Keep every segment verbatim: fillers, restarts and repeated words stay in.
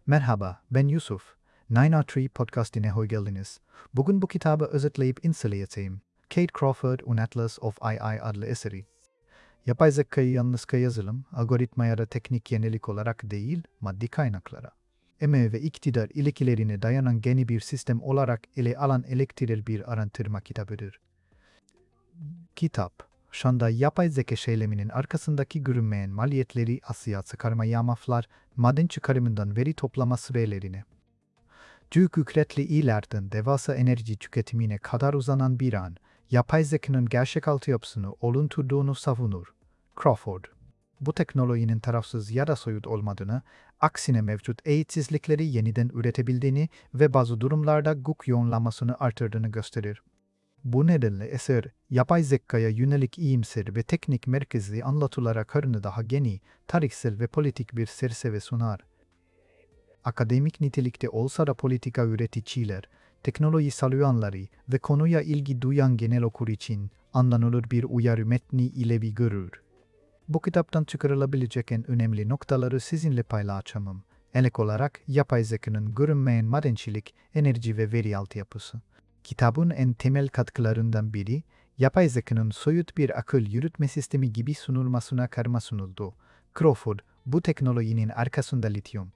Merhaba, ben Yusuf. nine R three podcastine hoş geldiniz. Bugün bu kitabı özetleyip inceleyeceğim. Kate Crawford und Atlas of A I adlı eseri. Yapay zekayı yalnızca yazılım, algoritma ya da teknik yenilik olarak değil, maddi kaynaklara, emeği ve iktidar ilişkilerine dayanan geni bir sistem olarak ele alan eleştirel bir araştırma kitabıdır. Kitap, şu anda yapay zeka şeyleminin arkasındaki görünmeyen maliyetleri asıya çıkarmayı amaçlar, maden çıkarımından veri toplama sürelerine, Büyük ücretli ilerden devasa enerji tüketimine kadar uzanan bir an, yapay zekanın gerçek altyapısını oluşturduğunu savunur. Crawford, bu teknolojinin tarafsız ya da soyut olmadığını, aksine mevcut eğitsizlikleri yeniden üretebildiğini ve bazı durumlarda güç yoğunlamasını artırdığını gösterir. Bu nedenle eser, yapay zekaya yönelik iyimser ve teknik merkezli anlatılara karşı daha geni, tarihsel ve politik bir çerçeve sunar. Akademik nitelikte olsa da politika üreticiler, teknoloji savunucuları ve konuya ilgi duyan genel okur için anlanılır bir uyarı metni ile bir görür. Bu kitaptan çıkarılabilecek en önemli noktaları sizinle paylaşacağım. Elek olarak yapay zekanın görünmeyen madencilik, enerji ve veri altyapısı. Kitabın en temel katkılarından biri, yapay zekanın soyut bir akıl yürütme sistemi gibi sunulmasına karma sunuldu. Crawford, bu teknolojinin arkasında lityum,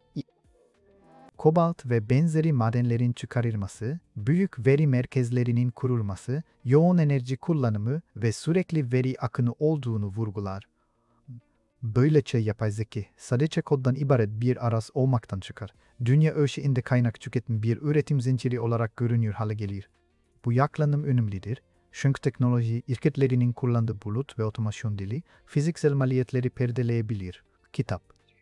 kobalt ve benzeri madenlerin çıkarılması, büyük veri merkezlerinin kurulması, yoğun enerji kullanımı ve sürekli veri akını olduğunu vurgular. Böylece yapay zeka, sadece koddan ibaret bir araç olmaktan çıkar. Dünya ölçeğinde kaynak tüketim bir üretim zinciri olarak görünür hale gelir. Bu yaklanım önemlidir. Çünkü teknoloji, şirketlerinin kullandığı bulut ve otomasyon dili, fiziksel maliyetleri perdeleyebilir. Kitap.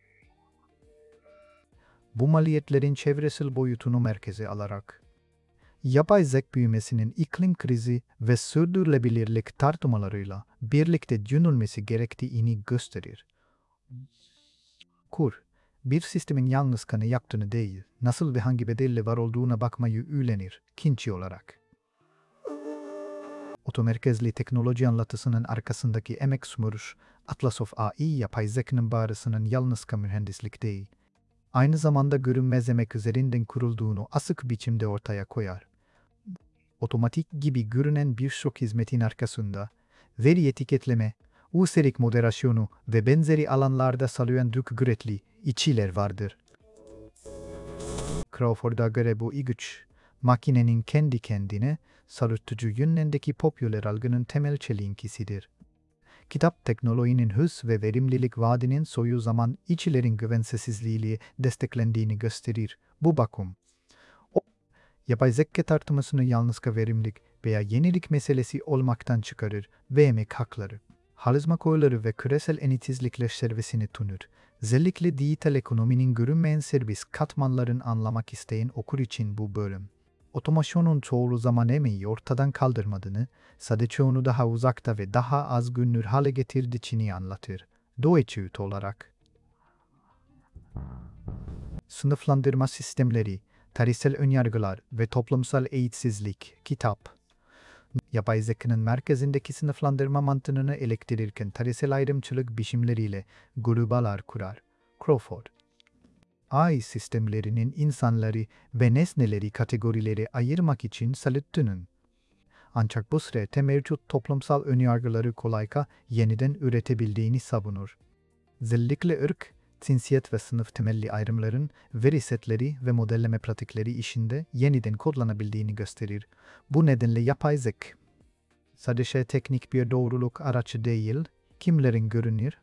Bu maliyetlerin çevresel boyutunu merkeze alarak, yapay zeka büyümesinin iklim krizi ve sürdürülebilirlik tartışmalarıyla birlikte düşünülmesi gerektiğini gösterir. Kur, bir sistemin yalnızca ne yaptığını değil, nasıl ve hangi bedelle var olduğuna bakmayı öğrenir, kinci olarak. Otomerkezli teknoloji anlatısının arkasındaki emek sumurur, Atlas of A I yapay zekanın bağrısının yalnızca mühendislik değil, aynı zamanda görünmez emek üzerinden kurulduğunu asık biçimde ortaya koyar. Otomatik gibi görünen birçok hizmetin arkasında, veri etiketleme, üstelik moderasyonu ve benzeri alanlarda sağlayan büyük ücretli işçiler vardır. Crawford'a göre bu güç, makinenin kendi kendine, sarıtıcı yönündeki popüler algının temel çelinkisidir. Kitap teknolojinin hız ve verimlilik vaadinin soyu zaman işçilerin güvensizliğiyle desteklendiğini gösterir. Bu bakım, o, yapay zeka tartışmasını yalnızca verimlilik veya yenilik meselesi olmaktan çıkarır ve emek hakları, çalışma koyuları ve küresel eşitsizlikler servisini tunur. Özellikle dijital ekonominin görünmeyen servis katmanlarını anlamak isteyen okur için bu bölüm, otomasyonun çoğu zaman emeği ortadan kaldırmadığını, sadece onu daha uzakta ve daha az görünür hale getirdiğini anlatır. Doğaçüt olarak. Sınıflandırma sistemleri, tarihsel önyargılar ve toplumsal eğitsizlik. Kitap. Yapay zekanın merkezindeki sınıflandırma mantığını eleştirirken tarihsel ayrımcılık biçimleriyle grubalar kurar. Crawford. A I sistemlerinin insanları ve nesneleri kategorilere ayırmak için salüttünün. Ancak bu süreçte mevcut toplumsal önyargıları kolayca yeniden üretebildiğini savunur. Özellikle ırk, cinsiyet ve sınıf temelli ayrımların veri setleri ve modelleme pratikleri işinde yeniden kodlanabildiğini gösterir. Bu nedenle yapay zeka, sadece teknik bir doğruluk aracı değil, kimlerin görünür,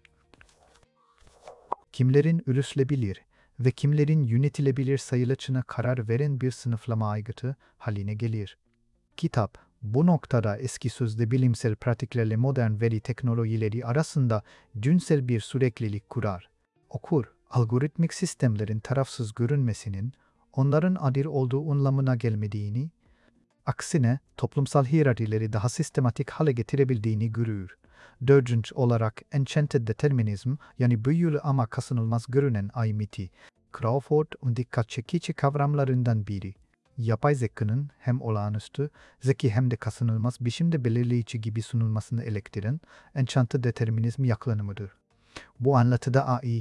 kimlerin üretilebilir ve kimlerin yönetilebilir sayılacağına karar veren bir sınıflama aygıtı haline gelir. Kitap, bu noktada eski sözde bilimsel pratiklerle modern veri teknolojileri arasında dünsel bir süreklilik kurar. Okur, algoritmik sistemlerin tarafsız görünmesinin, onların adil olduğu anlamına gelmediğini, aksine toplumsal hiyerarşileri daha sistematik hale getirebildiğini görür. Dördüncü olarak enchanted determinizm, yani büyülü ama kaçınılmaz görünen ay miti, Crawford'un dikkat çekici kavramlarından biri. Yapay zekanın hem olağanüstü, zeki hem de kaçınılmaz biçimde belirleyici gibi sunulmasını eleştiren enchanted determinizm yaklanımıdır. Bu anlatıda A I,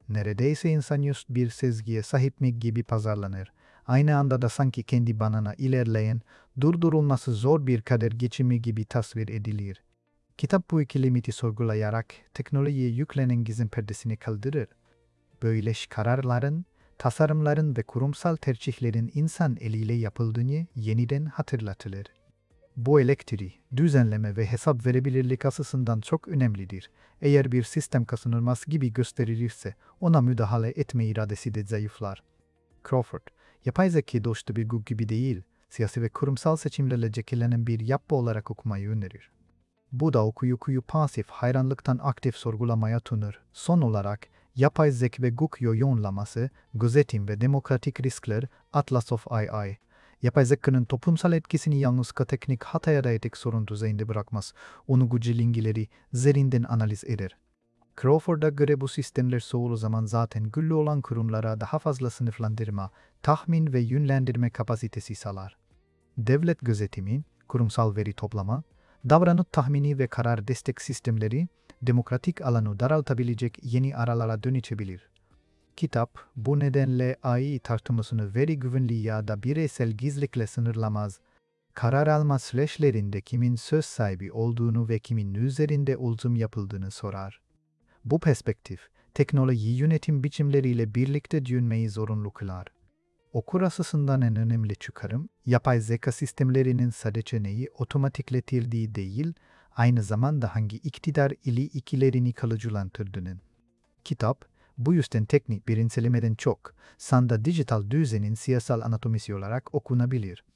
Neredeyse insanüstü bir sezgiye sahip mi gibi pazarlanır. Aynı anda da sanki kendi banana ilerleyen, durdurulması zor bir kader geçimi gibi tasvir edilir. Kitap bu iki limiti sorgulayarak teknolojiye yüklenen gizem perdesini kaldırır. Böyle kararların, tasarımların ve kurumsal tercihlerin insan eliyle yapıldığını yeniden hatırlatılır. Bu elektriği, düzenleme ve hesap verebilirlik açısından çok önemlidir. Eğer bir sistem kaçınılmaz gibi gösterilirse ona müdahale etme iradesi de zayıflar. Crawford, yapay zeka dostu bir güç gibi değil, siyasi ve kurumsal seçimlerle şekillenen bir yapı olarak okumayı önerir. Bu da okuyu kuyu pasif hayranlıktan aktif sorgulamaya tutunur. Son olarak, yapay zeka ve güç yoğunlaması, gözetim ve demokratik riskler, Atlas of A I. Yapay zekanın toplumsal etkisini yalnızca teknik hata ya da etik sorun düzeyinde bırakmaz, onu güncel ilgileri zerinden analiz eder. Crawford'a göre bu sistemler çoğu zaman zaten güllü olan kurumlara daha fazla sınıflandırma, tahmin ve yönlendirme kapasitesi sağlar. Devlet gözetimi, kurumsal veri toplama, davranış tahmini ve karar destek sistemleri, demokratik alanı daraltabilecek yeni aralara dönüşebilir. Kitap, bu nedenle A I tartışmasını veri güvenliği ya da bireysel gizlilikle sınırlamaz. Karar alma süreçlerinde kimin söz sahibi olduğunu ve kimin üzerinde ultim yapıldığını sorar. Bu perspektif, teknoloji yönetim biçimleriyle birlikte düşünmeyi zorunlu kılar. Okur açısından en önemli çıkarım, yapay zeka sistemlerinin sadece neyi otomatikletildiği değil, aynı zamanda hangi iktidar ili ikilerini kalıcılandırdığının. Kitap, bu yüzden teknik bir incelemeden çok, sanda dijital düzenin siyasal anatomisi olarak okunabilir.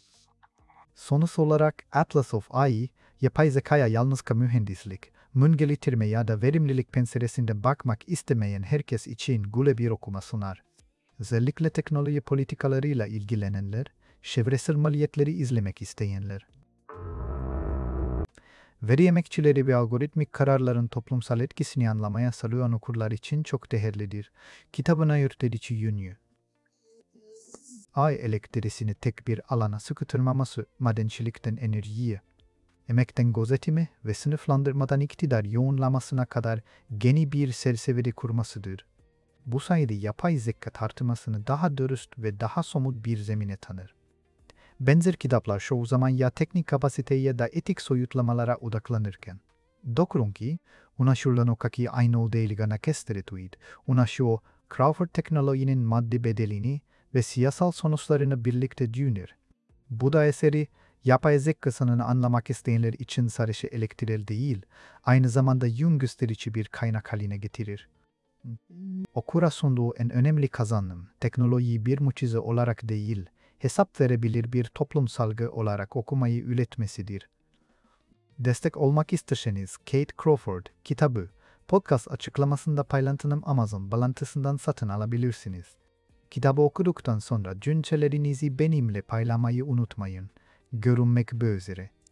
Sonuç olarak Atlas of A I, yapay zekaya yalnızca mühendislik, müngeliştirme ya da verimlilik penceresinden bakmak istemeyen herkes için güle bir okuma sunar. Özellikle teknoloji politikalarıyla ilgilenenler, çevresel maliyetleri izlemek isteyenler. Veri emekçileri ve algoritmik kararların toplumsal etkisini anlamaya sağlayan okurlar için çok değerlidir. Kitabın ayırt edici yönü. A I elektriğini tek bir alana sıkıştırmaması, madencilikten enerjiye, emekten gözetime ve sınıflandırmadan iktidar yoğunlamasına kadar geni bir çerçevede kurmasıdır. Bu sayede yapay zeka tartışmasını daha dürüst ve daha somut bir zemine tanır. Benzer kitaplar çoğu zaman ya teknik kapasiteye ya da etik soyutlamalara odaklanırken. Dokurun ki, ulaşılan o kaki aynı o değilgana kestiretuid, ulaşıyor Crawford teknolojinin maddi bedelini ve siyasal sonuçlarını birlikte düşünür. Bu da eseri, yapay zekasını anlamak isteyenler için sadece elektrikli değil, aynı zamanda yön gösterici bir kaynak haline getirir. Okura sunduğu en önemli kazanım, teknolojiyi bir mucize olarak değil, hesap verebilir bir toplumsal salgı olarak okumayı üretmesidir. Destek olmak isterseniz Kate Crawford kitabı, podcast açıklamasında paylaştığım Amazon bağlantısından satın alabilirsiniz. Kitabı okuduktan sonra düşüncelerinizi benimle paylaşmayı unutmayın. Görünmek üzere.